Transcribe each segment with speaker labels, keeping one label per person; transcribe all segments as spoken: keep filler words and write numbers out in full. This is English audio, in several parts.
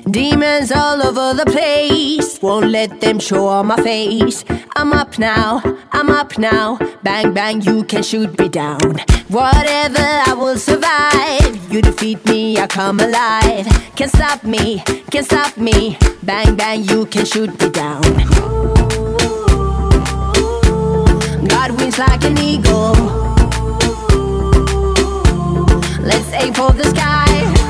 Speaker 1: Demons all over the place, won't let them show on my face. I'm up now, I'm up now. Bang, bang, you can shoot me down. Whatever, I will survive. You defeat me, I come alive. Can't stop me, can't stop me. Bang, bang, you can shoot me down. God wins like an eagle. Let's aim for the sky.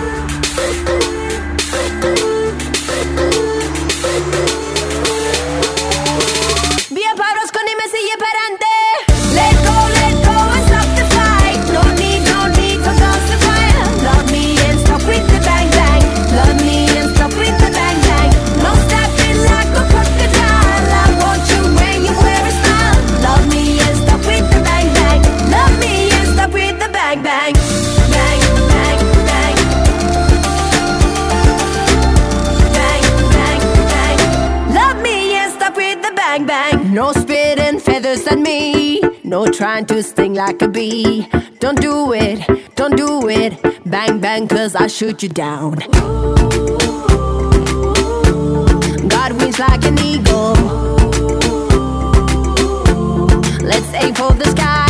Speaker 1: Via Paros con i messi parante. Let go, let go and stop the fight. No need, no need for cause to fire. Love me and stop with the bang bang. Love me and stop with the bang bang. No stepping like a crocodile. I want you when you wear a smile. Love me and stop with the bang bang. Love me and stop with the bang bang. Bang, bang, bang. Bang, bang, bang. Love me and stop with the bang bang. No spitting feathers at me. No trying to sting like a bee. Don't do it, don't do it. Bang bang cause I'll shoot you down. God wins like an eagle. Let's aim for the sky.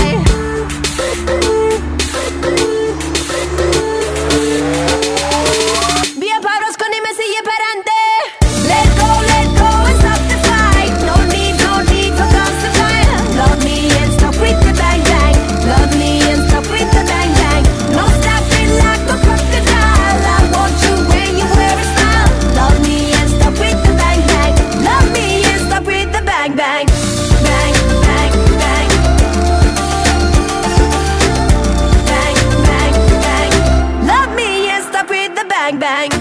Speaker 1: Via Paros con i messi parante. Let go, let go and stop the fight. No need, no need for cause to fire. Love me and stop with the bang bang. Love me and stop with the bang bang. No stepping like a crocodile. I want you when you wear a smile. Love me and stop with the bang bang. Love me and stop with the bang bang. Bang, bang, bang. Bang, bang, bang. Love me and stop with the bang bang.